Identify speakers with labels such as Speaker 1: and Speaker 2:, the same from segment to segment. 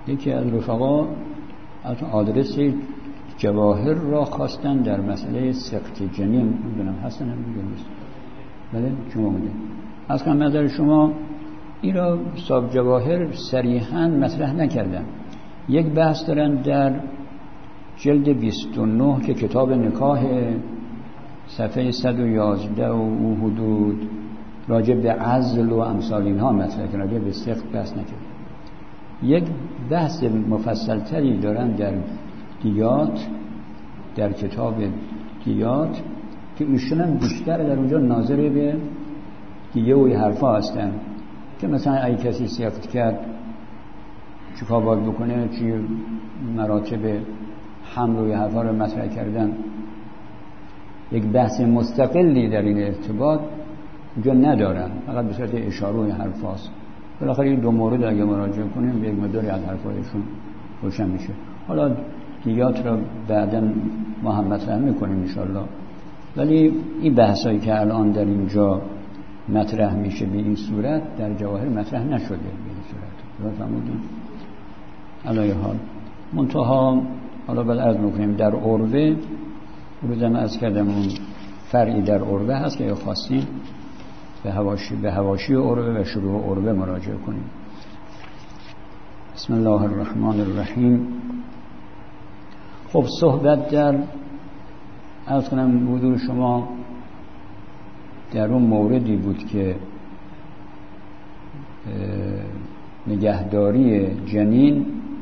Speaker 1: یکی از رفقا از آدرس جواهر را خواستن در مسئله سقط جنین، میدونم هستن هم میدونست بله شما بوده از کنم نظر شما این را صاحب جواهر صریحاً مطرح نکردن. یک بحث دارن در جلد 29 که کتاب نکاح صفحه 111 و او حدود راجع به عزل و امثال اینها مطرح کردن، راجع به سقط بحث نکردن. یک بحث مفصل تری دارن در دیات، در کتاب دیات که ایشون هم بیشتر در اونجا ناظر به دیگه و حرفا هستن که مثلا اگه کسی سقط کرد چیکار باید بکنه، چی مراتب حمل و حرفا رو مطرح کردن. یک بحث مستقلی در این ارتباط اونجا ندارن، فقط به صورت اشاره و حرفاست. بالاخره این دو مورد اگه مراجعه کنیم یک مقداری از حرفایشون روشن میشه. حالا دیات را بعداً ما هم مطرح میکنیم انشالله، ولی این بحثایی که الان در اینجا مطرح میشه به این صورت در جواهر مطرح نشده به این صورت. فهمیدین؟ علایه حال منتها حالا بعد عرض میکنیم در عروه روزم از کردم اون فرعی در عروه هست که خواستیم به حواشی عروه و شروع عروه مراجعه کنیم. بسم الله الرحمن الرحیم. خب صحبت در عرض کنم حضور شما در اون موردی بود که نگهداری جنین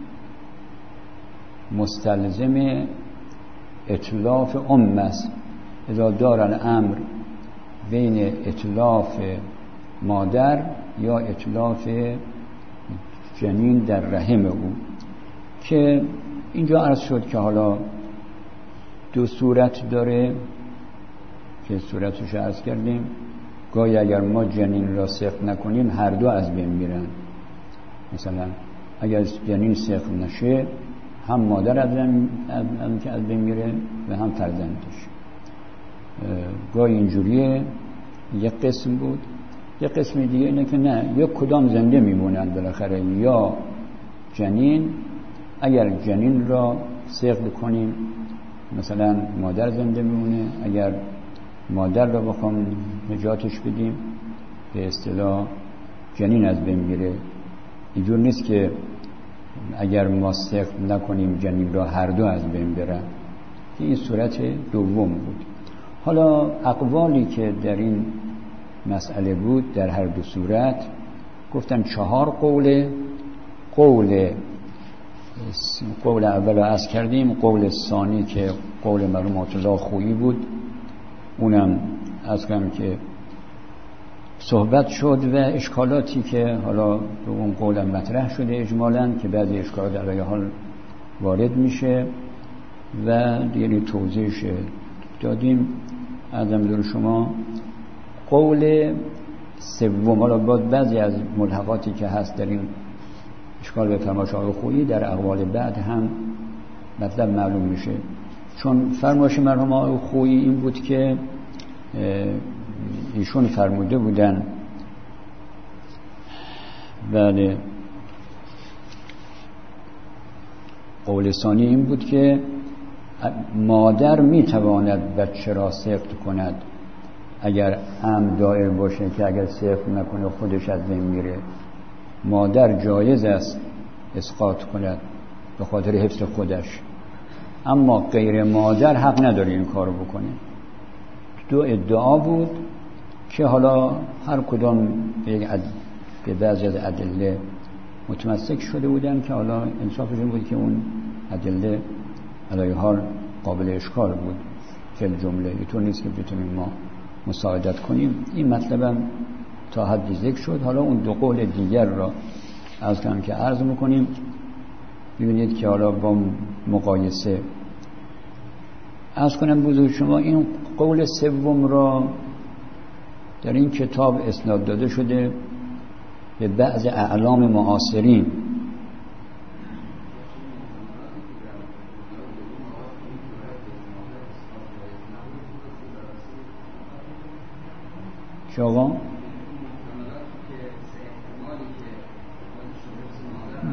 Speaker 1: مستلزم اتلاف است. اذا دار الامر بین اتلاف مادر یا اتلاف جنین در رحم او، که اینجا عرض شد که حالا دو صورت داره که صورتش عرض کردیم. گاهی اگر ما جنین را سقط نکنیم هر دو از بین میرن. مثلا اگر جنین سقط نشه هم مادر از بین میره و هم فرزندش. گاهی اینجوریه یک قسم بود. یک قسم دیگه اینه که نه، یک کدام زنده میمونن بالاخره، یا جنین اگر جنین را سقط کنیم مثلا مادر زنده میمونه، اگر مادر را بخوام نجاتش بدیم به اصطلاح جنین از بین میره. اینجور نیست که اگر ما سقط نکنیم جنین را هر دو از بین برن. این صورت دوم بود. حالا اقوالی که در این مسئله بود در هر دو صورت گفتن 4 قوله. قول اول عرض کردیم، قول ثانی که قول مرحومت الله خویی بود، اونم از کم که صحبت شد و اشکالاتی که حالا به اون قولم مطرح شده اجمالاً که بعضی اشکالات علیه حال وارد میشه و دیگه توضیحش دادیم. ازم دور شما قول سوم، حالا بعضی از ملحقاتی که هست در این اشکال به فرمایش آقای خویی در اقوال بعد هم مطلب معلوم میشه. چون فرمایش مرحوم آقای خویی این بود که ایشون فرموده بودن بله، قول ثانی این بود که مادر میتواند بچه را سقط کند اگر امر دائر باشه، که اگر سقط نکنه خودش از بین میره. مادر جایز است اسقاط کند به خاطر حفظ خودش، اما غیر مادر حق نداره این کارو بکنه. دو ادعا بود که حالا هر کدام به بعضی از ادله متمسک شده بودن که حالا انصافش این بود که اون ادله علیه حال قابل اشکال بود که جمله اینطور نیست که بتونیم ما مساعدت کنیم. این مطلبم تا حدی ذکر شد. حالا اون دو قول دیگر را از کم که عرض میکنیم. ببینید که حالا با مقایسه عرض کنم بزرگ شما این قول سوم را در این کتاب اسناد داده شده به بعض اعلام معاصرین.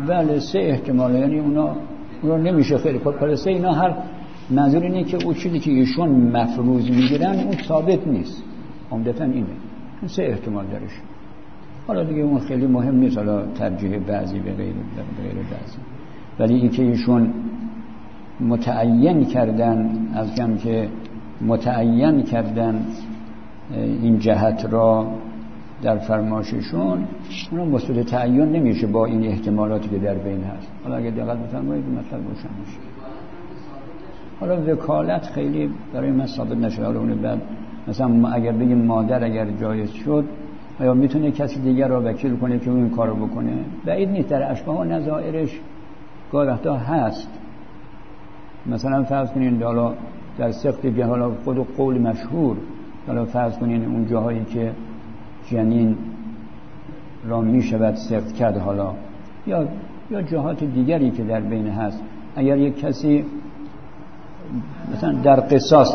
Speaker 1: بله 3 احتمال، یعنی اونا نمیشه خیلی خلاصه اینا هر منظور اینه که اون چیزی که ایشون مفروض میگیرن اون ثابت نیست، عمدتاً اینه، 3 احتمال درش. حالا دیگه اون خیلی مهم نیست، حالا ترجیح بعضی به غیر بعضی، ولی این که ایشون متعین کردن از کم که متعین کردن این جهت را در فرمایششون، اون مستند تعین نمیشه با این احتمالاتی که در بین هست. حالا اگه دقت بفرمایید مثلا روشن میشه. حالا وکالت خیلی برای من ثابت نشده. حالا اون بعد مثلا اگر بگیم مادر اگر جایز شد، آیا میتونه کسی دیگر را وکیل کنه که اون کارو بکنه؟ بعید نیست، در اشباح و نظائرش گاهی وقتا هست. مثلا فرض کنین حالا در سقط حالا خود قول مشهور، حالا فرض کنین اون جاهایی که جنین را میشود سقط کرد، حالا یا جهات دیگری که در بین هست، اگر یک کسی مثلا در قصاص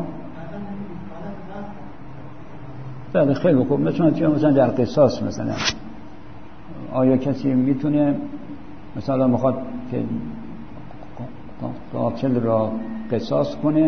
Speaker 1: بله خیلی خوب، مثلا در قصاص مثلا آیا کسی میتونه مثلا میخواد که قاتل را قصاص کنه،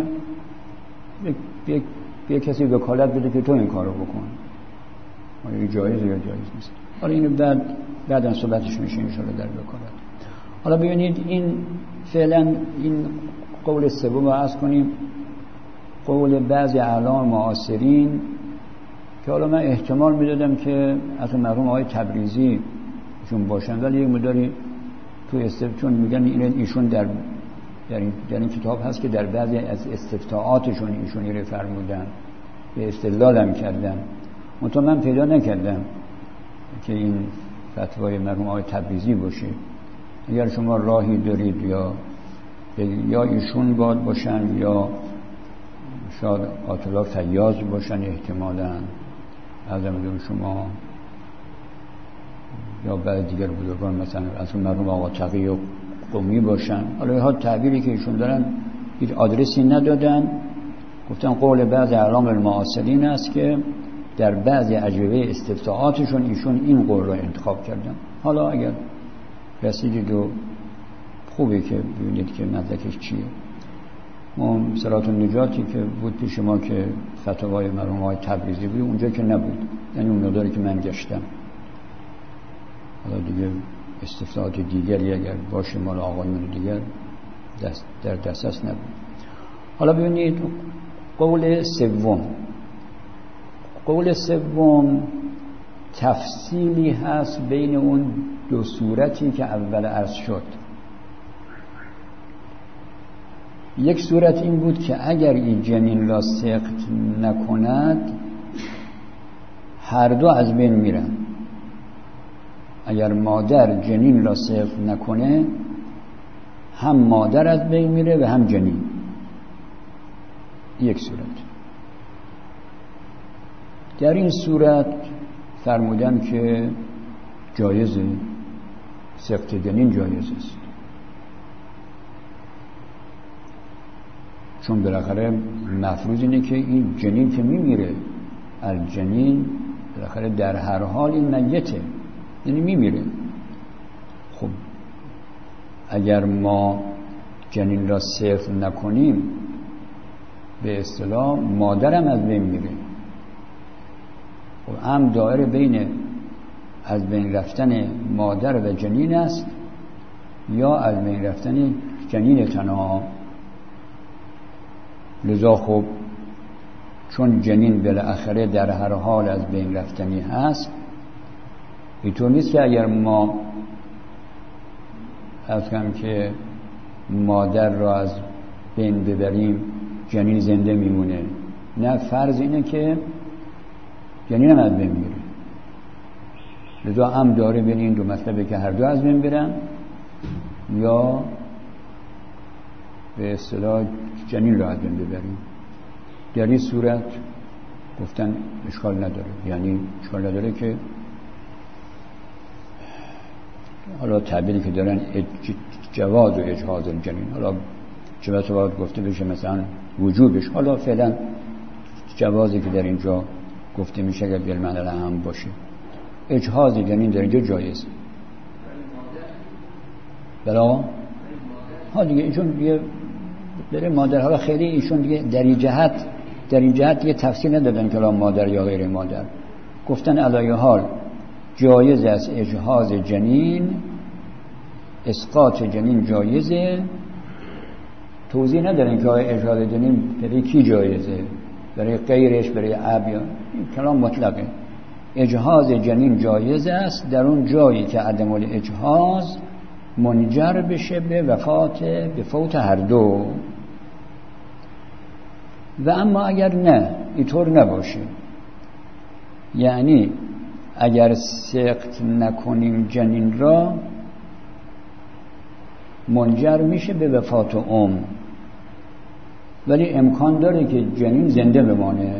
Speaker 1: یک کسی وکالت بده که تو این کارو بکن، آیا جایز یا جایز نیست؟ حالا اینو بعداً صحبتش میشه ان شاءالله در وکالت. حالا ببینید این فعلا این قول سوم رو عرض کنیم، قول بعضی اعلام معاصرین که حالا من احتمال میدادم که از مرحوم آقای تبریزی چون باشن، ولی یک مداری تو چون میگن ایشون در این کتاب هست که در بعضی از استفتاءاتشون ایشون رو فرمودن، به استدلال هم کردن، منتها من پیدا نکردم که این فتوای مرحوم آقای تبریزی باشه. اگر شما راهی دارید یا ایشون باید باشن یا شاید آیت الله فیاض باشن احتمالاً، از امدون شما یا بعد دیگر بزرگان مثلا از مرحوم آقا تقی و قمی باشن. حالا ها تعبیری که ایشون دارن هیچ آدرسی ندادن، گفتن قول بعض اعلام المعاصرین است که در بعضی اجوبه استفتاءاتشون ایشون این قول را انتخاب کردن. حالا اگر رسیدید و خوبه که ببینید که مدرکش چیه. ما صراط النجاتی که بود پیش ما که فتاوای مرحوم آقای تبریزی بود، اونجا که نبود، یعنی اون مقداری که من گشتم. حالا دیگه استفتاءات دیگری اگر باشه مال آقایون دیگر در دسترس نبود. حالا ببینید قول سوم تفصیلی هست بین اون 2 صورتی که اول عرض شد. یک صورت این بود که اگر این جنین را سقط نکند هر دو از بین میرن. اگر مادر جنین را سقط نکنه هم مادر از بین میره و هم جنین. یک صورت. در این صورت فرمودن که جایزه، سقط جنین جایز است، چون بالاخره مفروض اینه که این جنین که میمیره، الجنین بالاخره در هر حال این میته، یعنی میمیره. خب اگر ما جنین را صفر نکنیم به اصطلاح مادرم از بین میره. خب هم دایره بین از بین رفتن مادر و جنین است یا از بین رفتن جنین تنها. لذا خب چون جنین بالاخره در هر حال از بین رفتنی هست، اینطور نیست که اگر ما از کم که مادر را از بین ببریم جنین زنده میمونه. نه، فرض اینه که جنین هم از بین میره. لذا هم داره بین این 2 مطلبه که هر دو از بین برن یا به اصطلاح جنین را از بین ببریم. در این صورت گفتن اشکال نداره، یعنی اشکال نداره که حالا تعبیری که دارن جواز و اجهاز الجنین، حالا چه باید گفته بشه مثلا وجوبش، حالا فعلا جوازی که در اینجا گفته میشه اگر بالمعنی هم باشه، اجهاز جنین در اینجا جایز. بلا ها دیگه ایشون دیگه برای مادر، حالا خیلی ایشون دیگه در این جهت دیگه تفصیل ندادن که مادر یا غیر مادر، گفتن علایه حال جایز است اجهاز جنین، اسقاط جنین جایزه، توضیح ندارن که اجهاز جنین برای کی جایزه، برای غیرش، برای اب، یا کلام مطلقه. اجهاز جنین جایز است در اون جایی که عدم الاجهاز منجر بشه به فوت هر دو. و اما اگر نه اینطور نباشه، یعنی اگر سقط نکنیم جنین را منجر میشه به وفات ولی امکان داره که جنین زنده بمانه.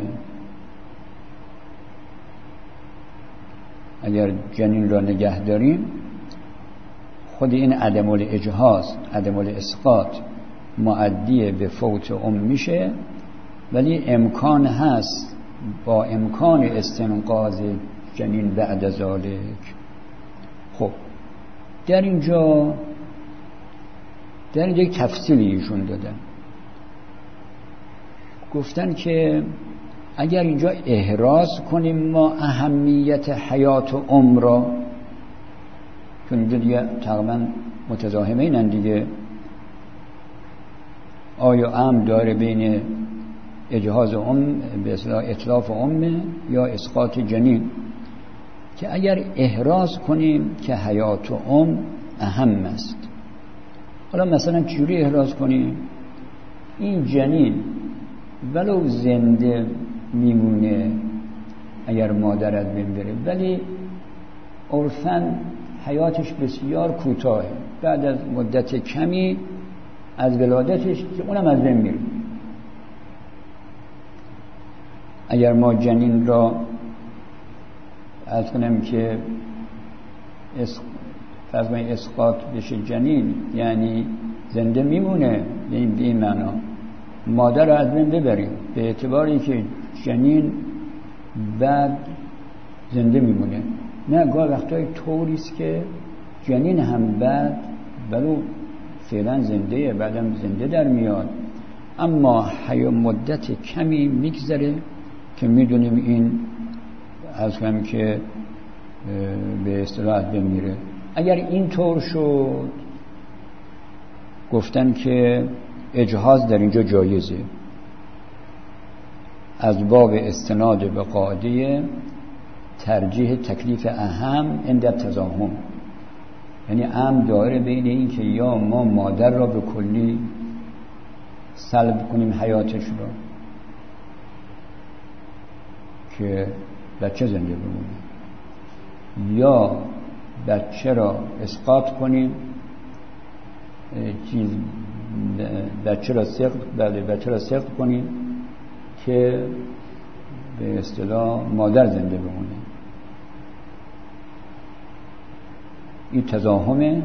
Speaker 1: اگر جنین را نگه داریم خود این عدم الاجهاز، عدم الاسقاط مؤدی به فوت میشه، ولی امکان هست با امکان استنقاذ جنین بعد ذالک. خب در اینجا یک تفصیلی ایشون دادن، گفتن که اگر اینجا احراز کنیم ما اهمیت حیات را، چون اینجا دیگه تقریبا متضاهمه اینن دیگه، آیا امر داره بین اجهاز به اصطلاح اتلاف یا اسقاط جنین، که اگر احراز کنیم که حیات اهم است. حالا مثلا چجوری احراز کنیم؟ این جنین ولو زنده میمونه اگر مادر از بین بره، ولی عرفاً حیاتش بسیار کوتاه، بعد از مدت کمی از ولادتش که اونم از بین میره. اگر ما جنین را از کنم که اسقاط بشه جنین، یعنی زنده میمونه، یعنی به این معنا مادر را از بین ببریم، به اعتباری که جنین بعد زنده میمونه. نه، گاه وقتای طوریست که جنین هم بعد ولو فعلا زنده، بعدم زنده در میاد، اما مدت کمی میگذره که میدونیم این از کنم که به اصطلاح بمیره. اگر این طور شد گفتن که اجهاز در اینجا جایزه از باب استناد به قاعده ترجیح تکلیف اهم عند تضاهم، یعنی امر داره بین این که یا ما مادر را به کلی سلب کنیم حیاتش را که بچه زنده بمونه، یا بچه را اسقاط کنیم، بچه را سقط کنیم که به اصطلاح مادر زنده بمونه. این تضاهمه،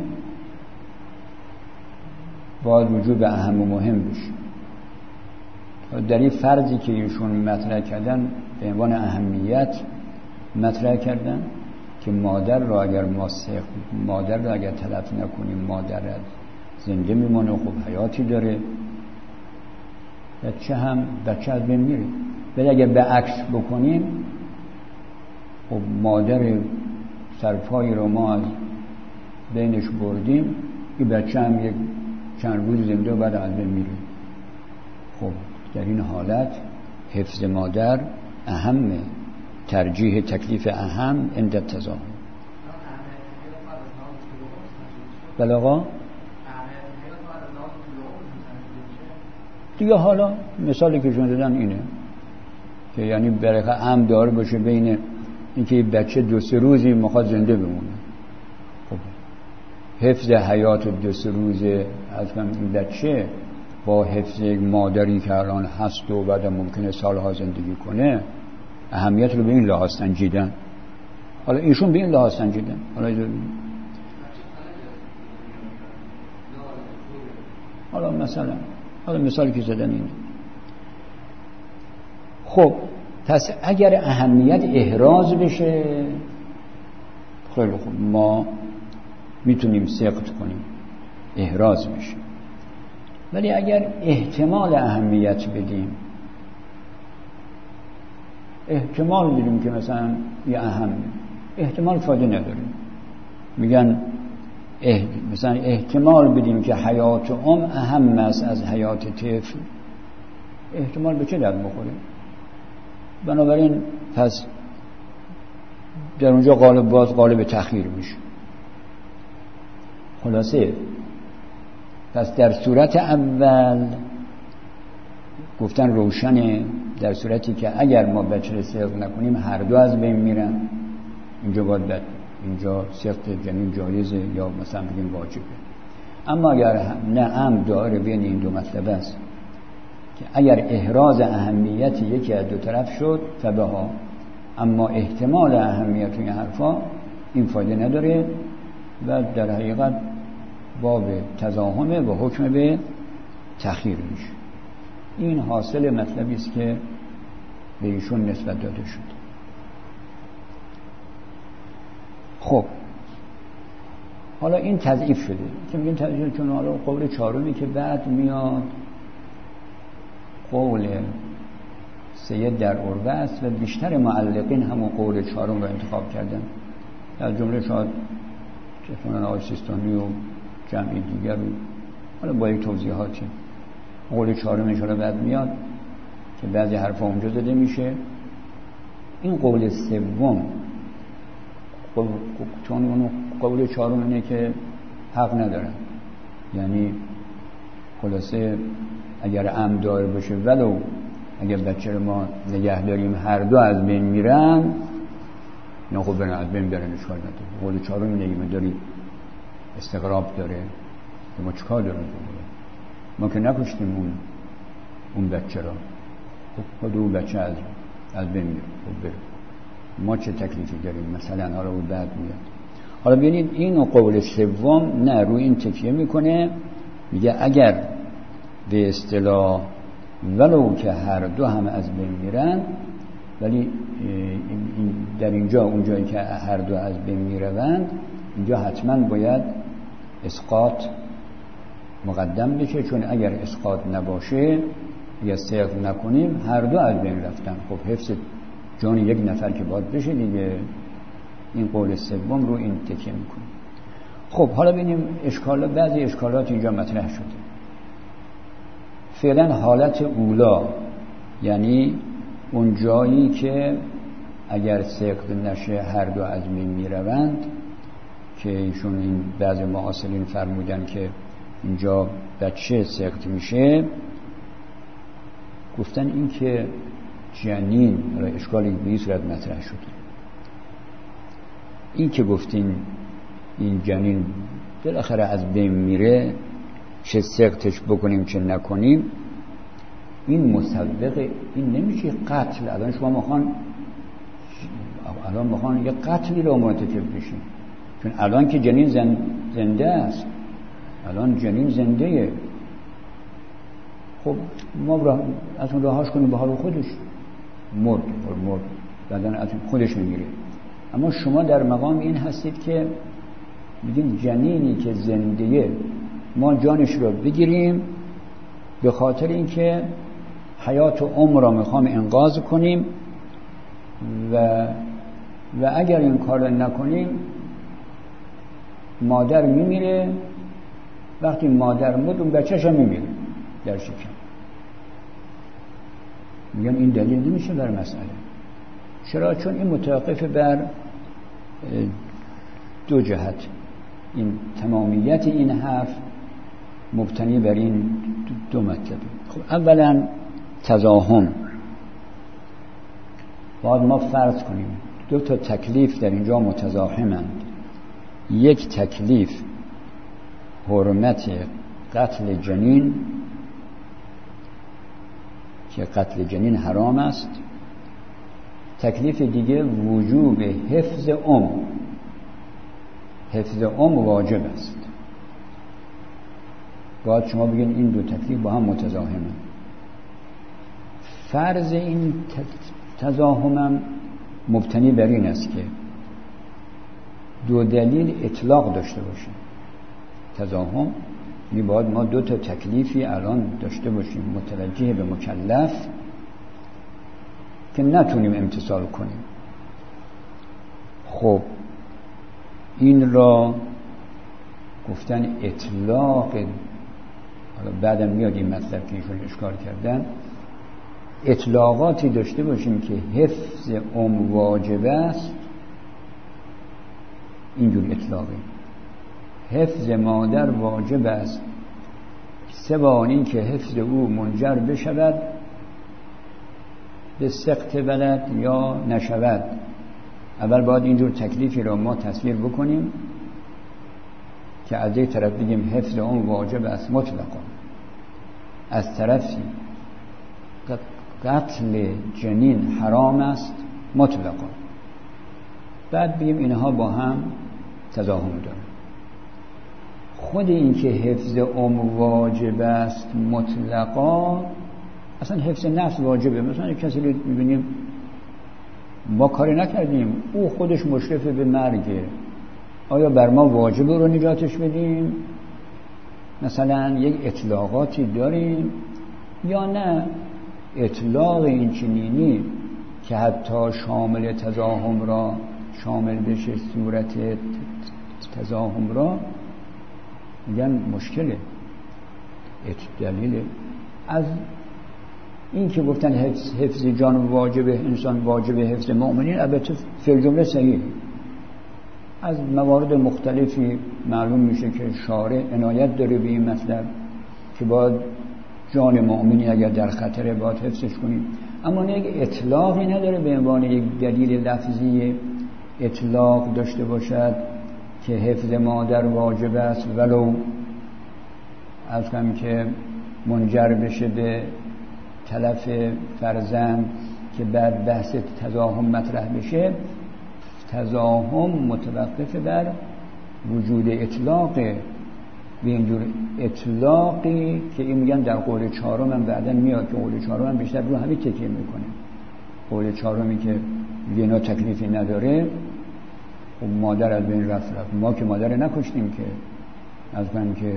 Speaker 1: باید رجوع به اهم و مهم بشه. در این فرضی که ایشون مطرح کردن به عنوان اهمیت مطرح کردن که مادر را اگر تلف نکنیم مادر زنده میمونه، خب حیاتی داره، بچه از بین میره. ولی اگر به عکس بکنیم، خب مادر سرپایی رو ما از بینش بردیم، این بچه هم یک چند روز زنده و بعد از بین میره. خب در این حالت حفظ مادر اهمه، ترجیح تکلیف اهم عند التضاهم. بله آقا دیگه، حالا مثالی که شما دادن اینه که یعنی برای امر داره باشه بین اینکه بچه 2-3 روزی میخواد زنده بمونه، خب حفظ حیات 2-3 روزه از این بچه با حفظ مادری که الان هست و بعد ممکنه سالها زندگی کنه، اهمیت رو به این لحاظ سنجیدن. حالا ایشون به این لحاظ سنجیدن. حالا مثالی که زدن اینه. خب پس اگر اهمیت احراز بشه، خیلی خوب، ما میتونیم سقط کنیم. احراز بشه. ولی اگر احتمال اهمیت بدیم، احتمال بدیم که مثلا یه اهم، احتمال فایده نداره. میگن مثلا احتمال بدیم که حیات اهم است از حیات طفل، احتمال به چه درد بخوره؟ بنابراین پس در اونجا غالب تأخیر میشه. خلاصه پس در صورت اول گفتن روشنه، در صورتی که اگر ما بچه سقط نکنیم هر دو از بین میرن، اینجا باید اینجا سقط جنین جایزه یا مثلا بگیم واجبه. اما اگر نه داره بین این دو مطلب است که اگر احراز اهمیت یکی از دو طرف شد فبها، اما احتمال اهمیت این حرفا این فایده نداره و در حقیقت باب تضاهمه و حکم به تأخیر میشه. این حاصل مطلبی است که به ایشون نسبت داده شد. خب حالا این تضعیف شده که میگن تضعیف، چون حالا قول چهارمی که بعد میاد قول سید در عربه است و بیشتر معلقین همون قول چهارم رو انتخاب کردن، از جمله شاید چطورن آقای سیستانی و جمعی دیگر رو، حالا با یک توضیحاتی. قول چهارمش رو بعد میاد که بعضی حرفا اونجا زده میشه. این قول سوم چون اون قول چهارم اینه که حق ندارن، یعنی خلاصه اگر عمد دار باشه ولو اگر بچه رو ما نگه داریم هر دو از بین میرن، نه خب برن از بین برن، اشکال نداره. قول چهارم نگیم داری استقراب داره که ما چکار داریم؟ ما که نکشتیم اون بچه را، خود اون بچه از بین میره، خب بره، ما چه تکلیفی داریم؟ مثلا حالا اون بعد میاد. حالا ببینید این قول سوم نه روی این تکیه میکنه، میگه اگر به اصطلاح ولو که هر دو هم از بین میرن، ولی در اینجا اونجایی که هر دو از بین میروند اینجا حتما باید اسقاط مقدم بشه، چون اگر اسقاط نباشه یا سقط نکنیم هر دو از بین رفتن، خب حفظ جان یک نفر که باید بشه دیگه. این قول سوم رو این تکیه میکنه. خب حالا ببینیم بعضی اشکالات اینجا مطرح شده. فعلا حالت اولا، یعنی اون جایی که اگر سقط نشه هر دو از بین میروند، که ایشون این بعضی معاصرین فرمودن که اینجا بچه سقط میشه، گفتن این که جنین، اشکالی به این صورت مطرح شده، این که گفتین این جنین بالاخره از بین میره، چه سقطش بکنیم چه نکنیم، این مسبقه، این نمیشه قتل. الان شما میخوان یه قتلی رو مرتکب بشین، چون الان که جنین زنده است، الان جنین زنده، خب ما از اون رهاش کنیم به حال خودش، مرد بعدن از خودش میگیره. اما شما در مقام این هستید که میگین جنینی که زنده ما جانش رو بگیریم به خاطر اینکه حیات و عمر را میخوام انقاذ کنیم و اگر این کار نکنیم مادر میمیره. وقتی مادر مرد اون بچه‌ش هم میمیره در شکم. میگم این دلیل نمیشه بر مسئله. چرا؟ چون این متوقف بر دو جهت. این تمامیت این حرف مبتنی بر این دو مطلب. خب اولا تضاهم. باید ما فرض کنیم دو تا تکلیف در اینجا متضاهمند. یک تکلیف حرمت قتل جنین که قتل جنین حرام است، تکلیف دیگه وجوب حفظ واجب است. باید شما بگین این دو تکلیف با هم متضاهمه. فرض این تضاهمم مبتنی بر این است که دو دلیل اطلاق داشته باشه. تضاهم یعنی باید ما 2 تا تکلیفی الان داشته باشیم متوجه به مکلف که نتونیم امتثال کنیم. خب این را گفتن اطلاق، حالا بعدم میاد این مطلب که ایشون اشکال کردن، اطلاقاتی داشته باشیم که حفظ واجب است، اینجور اطلاقی حفظ مادر واجب است سوای این که حفظ او منجر بشود به سقط ولد یا نشود. اول باید اینجور تکلیفی را ما تصویر بکنیم که از یک طرف بگیم حفظ اون واجب است مطلقا، از طرفی قتل جنین حرام است مطلقا، بعد بگیم اینها با هم تضاهم دارن. خود این که حفظ واجب است مطلقا، اصلا حفظ نفس واجبه. مثلا یک کسی رو میبینیم ما کاری نکردیم، او خودش مشرف به مرگه، آیا بر ما واجب رو نجاتش بدیم؟ مثلا یک اطلاقاتی داریم یا نه اطلاق این چنینی که حتی شامل تضاهم را شامل بشه، صورت تضاهم را، میگن مشکله. دلیل از این که گفتن حفظ جان واجب انسان واجب حفظ مؤمنین، البته فی الجمله صحیح، از موارد مختلفی معلوم میشه که شارع عنایت داره به این مطلب که باید جان مؤمنی اگر در خطره باید حفظش کنیم، اما یک اطلاقی نداره به عنوان یک دلیل لفظی اطلاق داشته باشد که حفظ مادر واجب است ولو از کم که منجر بشه به تلف فرزند که بعد بحث تضاهم مطرح بشه. تضاهم متوقف بر وجود اطلاق، به اینجور اطلاقی که این میگن در قول چهارم هم بعدن میاد که قول چهارم هم بیشتر رو همین تکیه میکنه. قول چهارمی که میگه اینا تکلیفی نداره، خب مادر از بین رفت، ما که مادر نکشتیم که از من که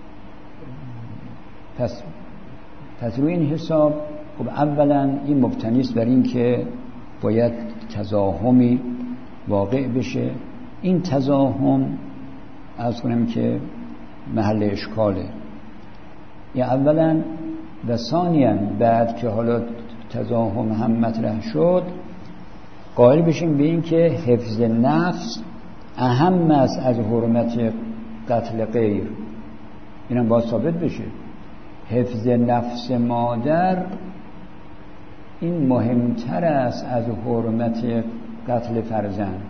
Speaker 1: پس روی این حساب خب اولا این مبتنی است بر این که باید تضاهمی واقع بشه. این تضاهم از کنم که محل اشکاله، یا اولا و ثانیاً بعد که حالا تضاهم هم مطرح شد قائل بشیم به این که حفظ نفس اهم است از حرمت قتل غیر. اینم باید ثابت بشه. حفظ نفس مادر این مهمتر است از حرمت قتل فرزند.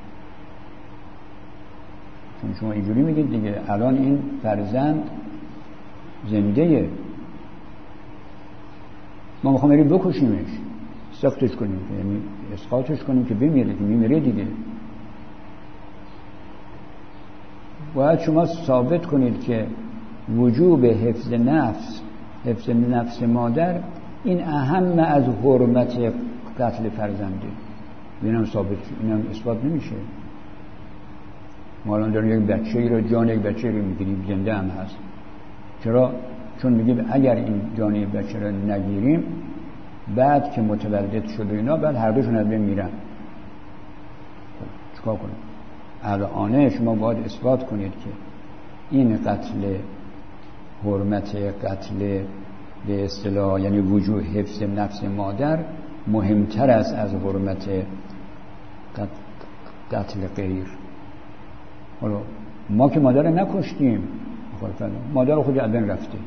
Speaker 1: چون شما اینجوری میگید دیگه الان این فرزند زنده، ما میخوام بریم بکشیمش، سختش کنیم، یعنی اسقاطش کنیم که بمیره، که میمیره دیگه. باید شما ثابت کنید که وجوب حفظ نفس مادر این اهم از حرمت قتل فرزنده. اینم ثابت، اینم اثبات نمیشه. ما الان داریم یک بچه‌ای رو، جان یک بچه رو میگیریم، زنده هم هست. چرا؟ چون میگیم اگر این جان یک بچه رو نگیریم بعد که متولد شد و اینا بعد هر دوشون از بین میرن. خب چیکار کنیم؟ الان شما باید اثبات کنید که این قتل، حرمت قتل به اصطلاح یعنی وجود حفظ نفس مادر مهمتر است از حرمت قتل غیر. حالا ما که مادر نکشتیم، مادر خود از بین رفته.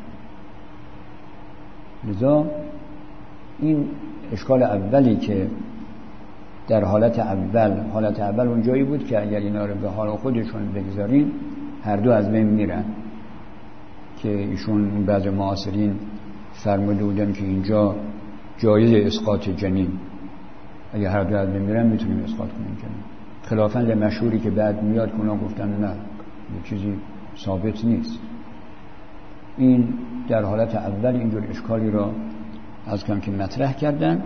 Speaker 1: لذا این اشکال اولی که در حالت اول اون جایی بود که اگر اینا رو به حال خودشون بگذارین هر دو از بین میرن، که ایشون بعض معاصرین فرموده بودن که اینجا جایز اسقاط جنین، اگر هر دو از بین میرن میتونیم اسقاط کنیم جنین، خلافاً لمشهوری که بعد میاد که اونا گفتن نه یه چیزی ثابت نیست. این در حالت اول اینجور اشکالی را از کم که مطرح کردن.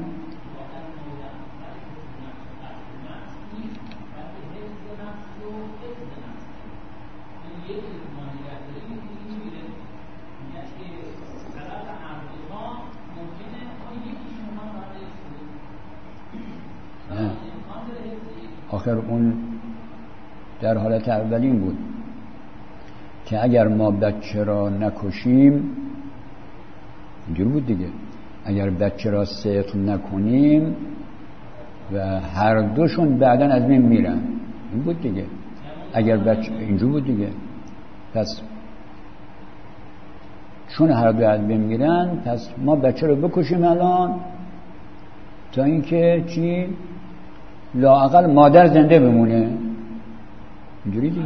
Speaker 1: آخر اون در حالت اولین بود که اگر ما بچه را نکشیم، اینجور بود دیگه، اگر بچه را صدق نکنیم و هر دوشون بعداً از بین میرن. این بود دیگه، اگر بچه اینجور بود دیگه. پس چون هر دو از بین میرن، پس ما بچه رو بکشیم الان تا اینکه چی؟ لااقل مادر زنده بمونه. اینجوری دیگه.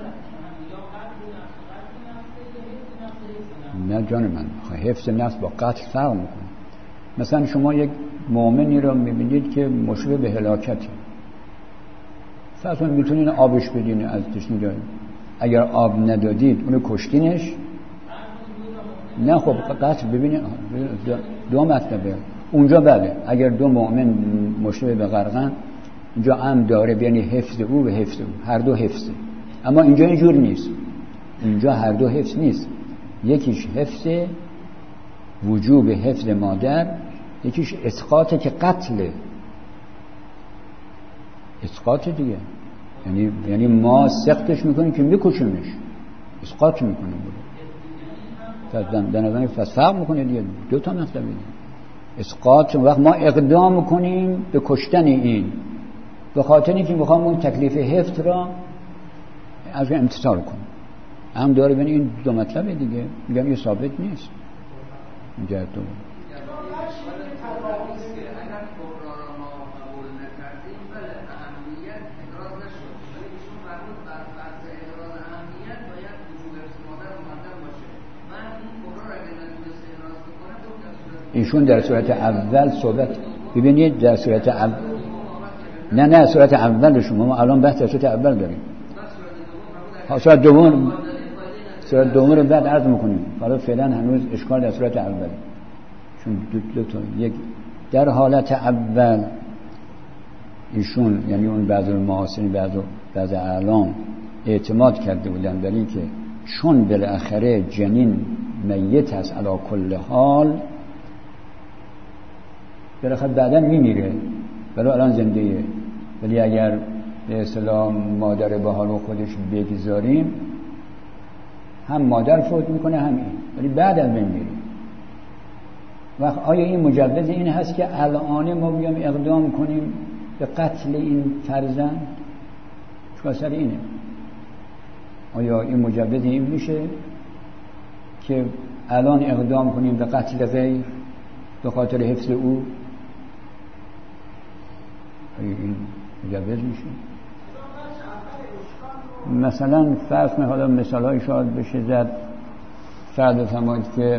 Speaker 1: نه جان من، حفظ نفس با قتل فرق میکنه. مثلا شما یک مؤمنی رو میبینید که مشابه به هلاکته، اصلا میتونین آبش بدین از تشنگی. اگر آب ندادید اونو کشتینش؟ نه خب قتل. ببینید دو مطلبه اونجا. بله اگر دو مؤمن مشابه به غرقن، اینجا هم داره یعنی حفظ او و حفظ او، هر دو حفظه. اما اینجا اینجور نیست، اینجا هر دو حفظ نیست. یکیش حفظ وجوب حفظ مادر، یکیش اسقاطه که قتله. اسقاط دیگه یعنی ما سختش میکنیم که میکشیمش، اسقاط میکنیم. در نظر فرق میکنه دیگه. دو تا مطلب دیگه. اسقاط وقت ما اقدام میکنیم به کشتن این، به خاطر اینکه میخوام اون تکلیف حفظ را از امتثال کنم. هم داره بین این دو مطلب دیگه. میگم یه ثابت نیست. اینجا دو ایشون در صورت اول صحبت، ببینید در صورت اول، نه صورت اول شما، ما الان بحث در صورت اول داریم. صورت دوم رو بعد عرض میکنیم. حالا فعلا هنوز اشکال در صورت اول، چون دو تا یک در حالت اول ایشون یعنی اون بعض المحاسنی بعض اعلام اعتماد کرده بودن برای اینکه چون بالاخره جنین میت هست علی کل حال، بالاخره بعدا میمیره، ولی الان زنده‌ایه. ولی اگر به اصطلاح مادر به حال خودش بگذاریم، هم مادر فوت میکنه هم این، ولی بعد از بین میره. وقت آیا این مجوز این هست که الان ما بیام اقدام کنیم به قتل این فرزند؟ چون اصلا اینه. آیا این مجوز این میشه که الان اقدام کنیم به قتل غیر به خاطر حفظ او؟ این مجوز میشه؟ مثلا فرض کنید، حالا مثال های شاید بشه زد. فرض بفرمایید که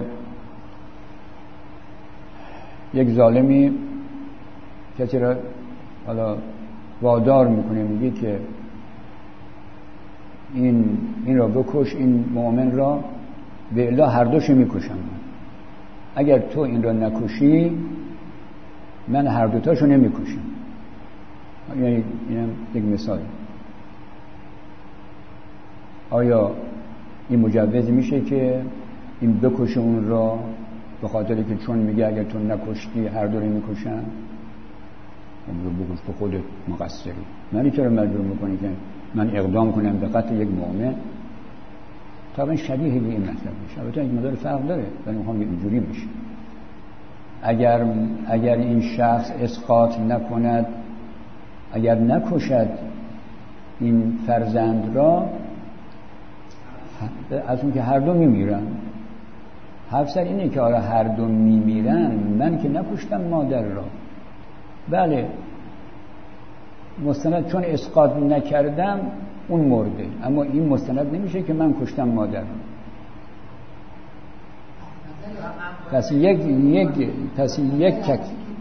Speaker 1: یک ظالمی کسی را حالا وادار میکنه، میگه که این را بکش، این مؤمن را، به الا هر دوشو میکشم. اگر تو این را نکشی من هر دوتاشو نمیکشم. یعنی اینم یک مثال. آیا این مجوز میشه که این بکشه اون را به خاطری که چون میگه اگر تو نکشتی هر دو رو میکشن؟ اون رو بکش، تو خودت مقصری. من چرا مجبور میکنی که من اقدام کنم به قتل یک مؤمن؟ طبعا شبیه به این مطلب میشه. البته این مدار فرق داره، ولی میخوام اینجوری میشه. اگر این شخص اسقاط نکند، اگر نکشد این فرزند را، از اون که هر دو میمیرن. حرف سر اینه که آره هر دو میمیرن، من که نکشتم مادر را. بله مستند چون اسقاط نکردم اون مرده، اما این مستند نمیشه که من کشتم مادر را. پس یک تک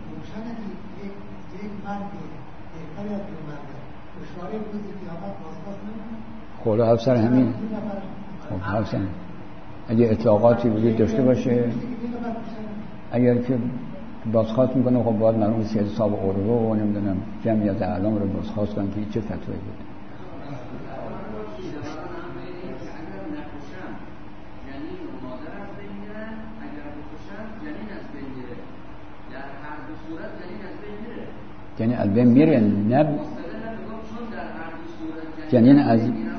Speaker 1: خود حرف سر همین. خب حرف سر اگه اطلاقاتی وجود داشته باشه، اگر که بازخواست میکنه، خب باید معلوم سیاسی صاحب اورو و نمیدونم جمعیت اعلام رو بازخواست کنن که چه فتوایی بود. یعنی از بین میره. نه جنین از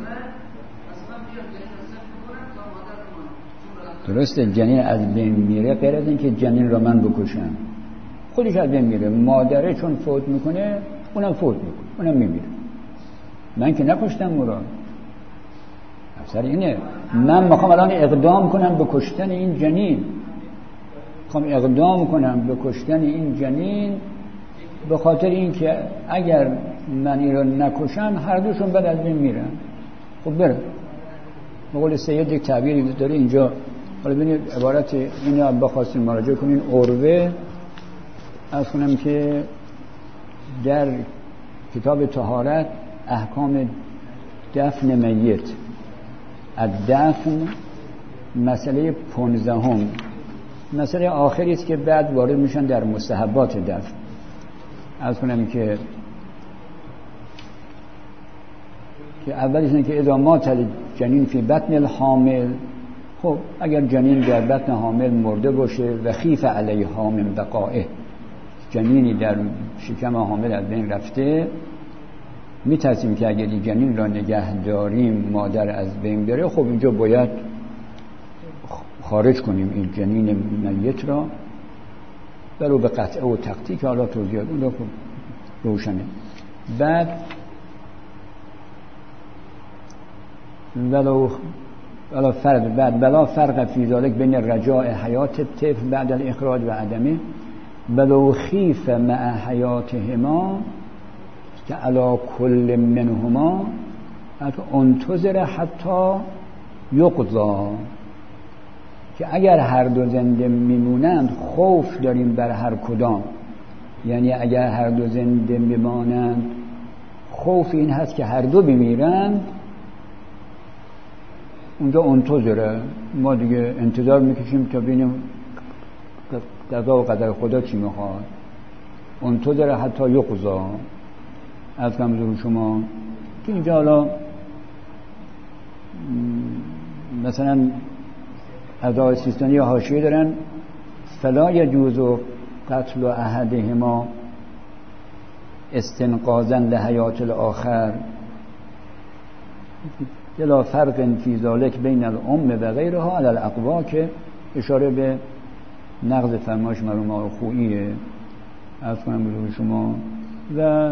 Speaker 1: درسته جنین از بین میره، غیر از این که جنین رو من بکشم خودش از بین میره. مادره چون فوت میکنه اونم فوت میکنه، اونم میمیره. من که نکشتم مراد. افسر اینه من میخوام الان اقدام کنم به کشتن این جنین، میخوام اقدام کنم به کشتن این جنین به خاطر این که اگر من این رو نکشم هر دوشون بعد از بین میرن. خب بره. مقول سید یک تعبیری داره اینجا، حالا ببینید عبارت اینو بخواستین مراجعه کنین. عروه از کنم که در کتاب طهارت احکام دفن میت الدفن مسئله 15 مسئله آخری است که بعد وارد میشن در مستحبات دفن. از کنم که اولش اینه که اذا مات الجنین فی بطن الحامل، خب اگر جنین در بطن حامل مرده باشه و خیف علیها من بقائه، جنینی در شکم حامل از بین رفته، میترسیم که اگر این جنین را نگه داریم مادر از بین بره، خب اینجا باید خارج کنیم این جنین میت را ولو به قطعه و تقطیع که حالا توضیحات اون را روشنه. بعد بلا فرق فی ذلک بین رجاء حیات الطفل بعد الاخراج و عدمه ولو خیف مع حیاتهما که علی کل منهما انتظر حتی یقضا، که اگر هر دو زنده میمونند خوف داریم بر هر کدام، یعنی اگر هر دو زنده میمانند خوف این هست که هر دو بمیرند، اونجا انتظره ما دیگه انتظار میکشیم تا ببینیم قضا و قدر خدا چی میخواد. انتظره حتی یقضا. از کمزور شما که اینجا حالا مثلا اعضای سیستانی حاشیه دارن فلا یجوز قتل احدهما استنقاذا لحیات الاخر بلا فرق فی ذلک بین الام و غیرها علی الاقوا، که اشاره به نقض فرمایش مرحوم آقای خوییه. از کنم بزرگ شما و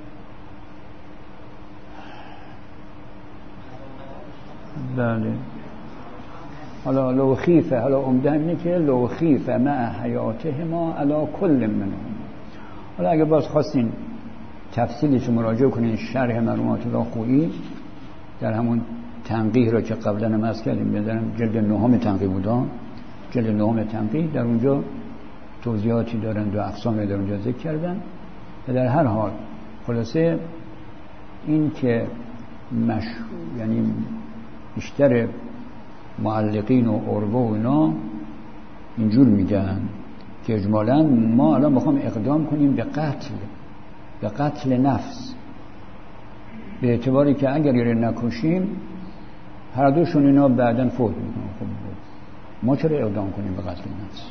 Speaker 1: بله حالا لو خیفه، حالا عمده اینه که لو خیفه مع حیاتهما علی کل منهم. حالا اگه باز خواستین تفصیلش مراجعه کنین شرح مرحوم الله خویی در همون تنقیح را که قبلا هم عرض کردیم، بدارم جلد 9 تنقیح بودن، جلد 9 تنقیح در اونجا توضیحاتی دارن و اقسام در اونجا ذکر کردن. و در هر حال خلاصه این که یعنی بیشتر معلقین و عروه و اینا اینجور میگن که اجمالاً ما الان میخوام اقدام کنیم به قتل نفس، به اعتباری که اگر یه نکشیم هر دوشون اینا بعداً فوت میکنن. خب ما چرا اقدام کنیم به قتل نفس؟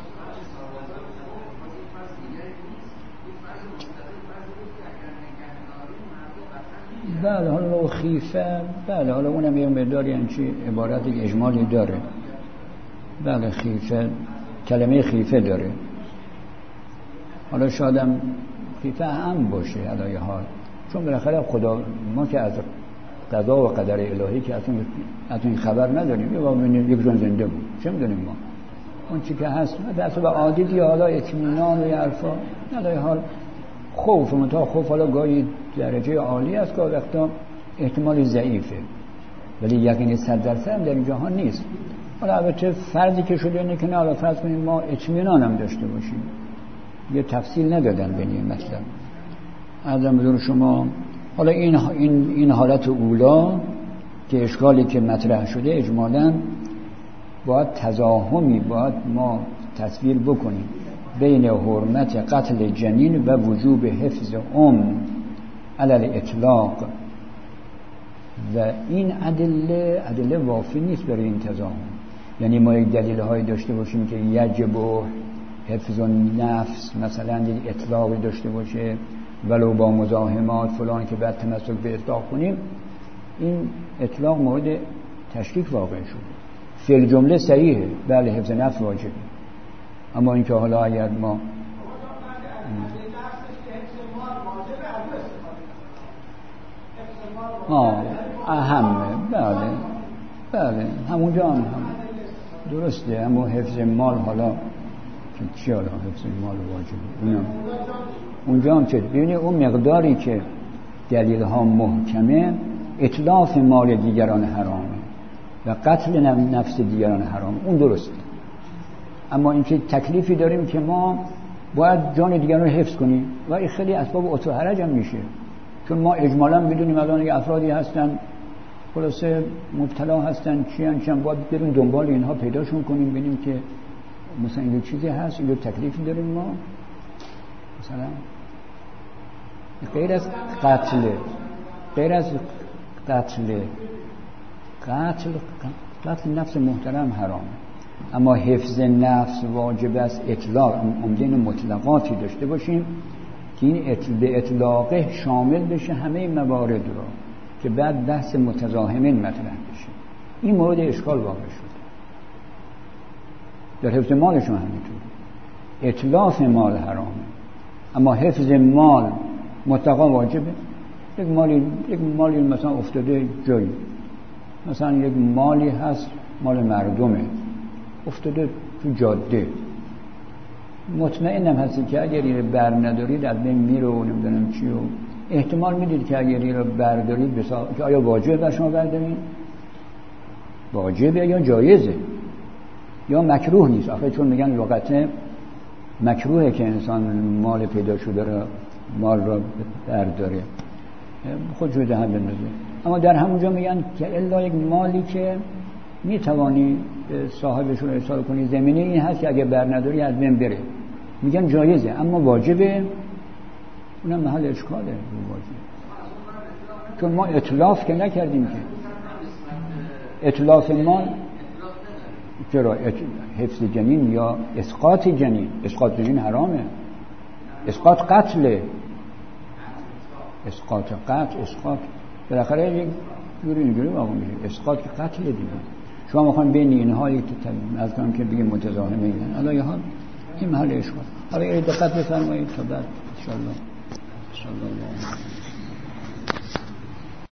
Speaker 1: بله حالا لو خیفه، بله حالا اونم یه مقداری انچی عبارت اجمالی داره. بله خیفه، کلمه خیفه داره. حالا شادم خیفه هم باشه علایه حال، چون بالاخره خدا ما که از قضا و قدر الهی که اصلا این خبر نداریم. یک جون زنده بود چه میدونیم ما، اون چی که هست دست به عادی یا حالا اطمینان و عرفا علایه حال. خوف منتها خوف حالا گاهی درجه عالی است، گاهی وقتا احتمال ضعیفه، ولی یقین 100% در این جهان نیست. حالا البته فرضی که شده اینه که نه، حالا فرض کنیم ما اطمینان هم داشته باشیم، یه تفصیل ندادن به این مطلب. عرضم بدون شما حالا این حالت اولا که اشکالی که مطرح شده اجمالاً باید تزاحمی باید ما تصویر بکنیم بین حرمت قتل جنین و وجوب حفظ علی الاطلاق، و این ادله وافی نیست برای این تزاحم. یعنی ما یک دلیل هایی داشته باشیم که یجب حفظ نفس، مثلا یک اطلاقی داشته باشه ولو با مزاحمات فلان که بعد تمسک به اطلاق کنیم، این اطلاق مورد تشکیک واقع شد. فعل جمله صحیحه، بله حفظ نفس واجبه، اما اینکه حالا اگر ما اهمه، بله همونجا هم درسته، اما حفظ مال حالا چی حالا حفظ مال واجبه اونجا هم چه ببینید اون مقداری که دلیل ها محکمه اتلاف مال دیگران حرامه و قتل نفس دیگران حرامه، اون درسته. اما اینکه تکلیفی داریم که ما باید جان دیگران رو حفظ کنیم و این خیلی اسباب عطو حرج هم میشه، چون ما اجمالا میدونیم الان یه افرادی هستن خلاصه مبتلا هستن چیان باید بریم دنبال اینها پیداشون کنیم، ببینیم که مثلا این چیزی هست، این تکلیفی داریم ما مثلا غیر از قتل نفس محترم حرام، اما حفظ نفس واجب است. اطلاق عمدن مطلقاتی داشته باشیم که این به اطلاقه شامل بشه همه این موارد رو که بعد بحث متضاهمین مطرح بشه. این مورد اشکال واقع شده. در حفظ مالشون همینطور اطلاف مال حرامه، اما حفظ مال مطلقا واجبه. یک مالی مثلا افتاده جایی، مثلا یک مالی هست مال مردمه افتاده تو جاده، مطمئنم هستی که اگر این رو بر ندارید از بین میره و نمیدونم چی، و احتمال میدید که اگر این رو بردارید که آیا واجبه بر شما بردارید؟ واجبه یا جایزه یا مکروه نیست. آخه چون میگن لغت مکروهه که انسان مال پیدا شده رو مال رو برداره، خودشو دهن بندازه. اما در همونجا میگن که الا یک مالی که میتوانی صاحبش رو ارسال کنی، زمینه این هست که اگه بر نداری از بین بره، میگن جایزه، اما واجبه، اونم محل اشکاله. واجبه چون ما اطلاف که نکردیم، که اطلاف مال چرا حفظ جنین یا اسقاط جنین، اسقاط جنین حرامه، اسقاط قتله، اسقاط بالاخره یک جوری واقع میشه. اسقاط که قتل دیگه. شما میخوان بین اینها یک از کنم که بگیم متضاهمه این حالا یه این محل اشکال. حالا دقت بفرمایید تا بعد ان شاء الله.